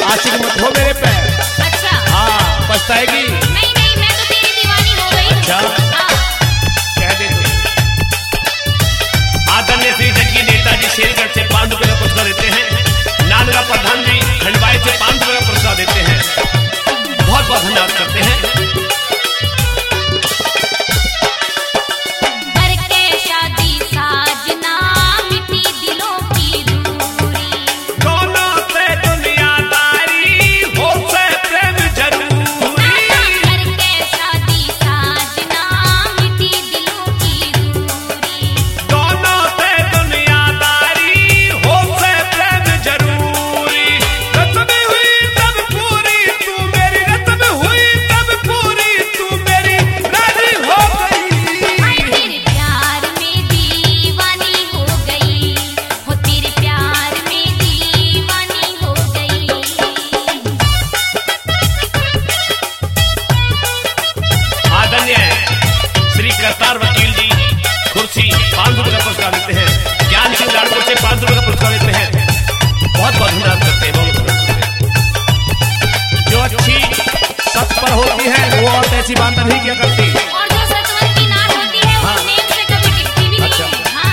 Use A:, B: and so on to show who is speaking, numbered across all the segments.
A: आशिक मत हो मेरे पे।
B: अच्छा
A: हाँ पछताएगी।
B: नहीं नहीं, मैं तो तेरी दीवानी हो गई।
A: अच्छा
B: हाँ।
A: कह दे तो।
C: आदरणीय श्री जग्गी नेताजी शेरगढ़ से 5 रुपए का पुरस्कार देते हैं। नांदगा प्रधान जी खंडवाई से 5 रुपए का पुरस्कार देते हैं। बहुत बहुत धन्यवाद करते हैं। करतार वकील जी कुर्सी 5 रुपए का पुरस्कार देते हैं। ज्ञान सिंह लाड़पुर से 5 रुपए का पुरस्कार देते हैं। बहुत बहुत धन्यवाद करते हैं।
A: जो अच्छी सच पर होती है वो और ऐसी बात नहीं क्या करती।
B: और जो सतवंती नार होती है वो नेम से कभी टिकती भी नहीं।
A: अच्छा।
B: हाँ।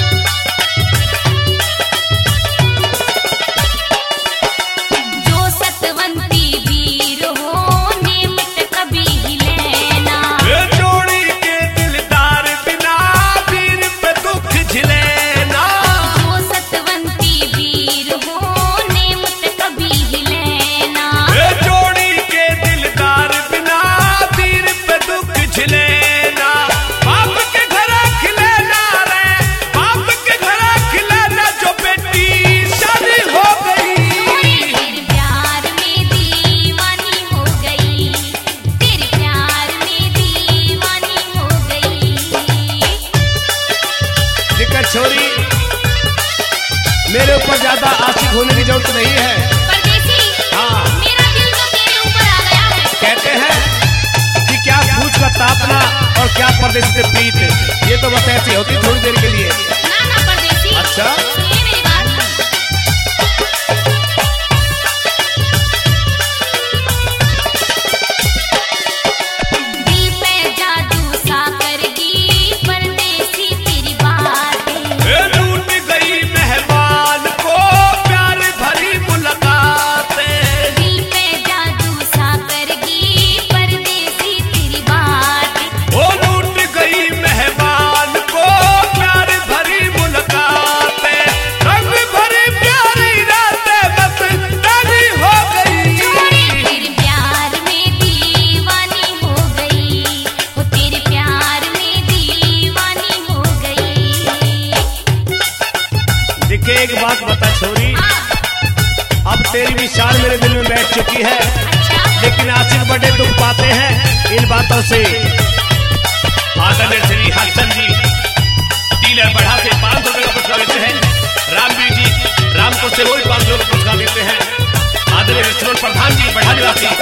B: जो सतवंती वीर हो नेम से कभी हिले ना।
C: जोड़ी के दिलदार बिना वीर पे दुख झिले ना।
B: जो सतवंती वीर हो नेम से कभी हिले ना।
C: जोड़ी के दिलदार बिना वीर पे दुख झिले ना। बाप के घर खिले ना रे, बाप के घर खिले ना। जो बेटी शादी हो गई,
B: तेरे प्यार में दीवानी हो गई। तेरे प्यार में दीवानी हो गई।
A: दिक्कत छोरी मेरे ऊपर ज्यादा आशिक होने की जरूरत नहीं है।
B: परदेसी,
A: हाँ
B: मेरा दिल तो तेरे ऊपर आ गया है।
A: कहते हैं कि क्या पूछ का तापना और क्या परदेसी से प्रीत, ये तो बस ऐसी होती थोड़ी देर के लिए।
B: ना ना परदेसी,
A: अच्छा?
B: सुनिए मेरी बात। दिल पे जादू सा करेगी परदेसी तेरी बातें।
C: लूट गई मेहमान को प्यार भरी मुलाकातें।
B: दिल पे जादू सा करेगी परदेसी तेरी बातें।
C: वो लूट गई मेहमान को प्यार भरी मुलाकातें। रंग भरी प्यारी रातें बस तेरी हो गई।
B: तेरे प्यार में दीवानी हो गई। वो तेरे प्यार में दीवानी हो गई।
A: देखिए एक बात बता छोरी,
B: हाँ,
A: अब तेरी विचार मेरे दिल में बैठ चुकी है,
B: अच्छा।
A: लेकिन आशिक बड़े दुख पाते हैं इन बातों से।
C: आदरणीय श्री हसन जी डीलर बढ़ा से 5 रुपए का पुरस्कार देते हैं। रामवीर जी रामपुर से वही 5 रुपए का पुरस्कार देते हैं। आदरणीय रेस्टोरेंट प्रधान जी बढ़ा निवासी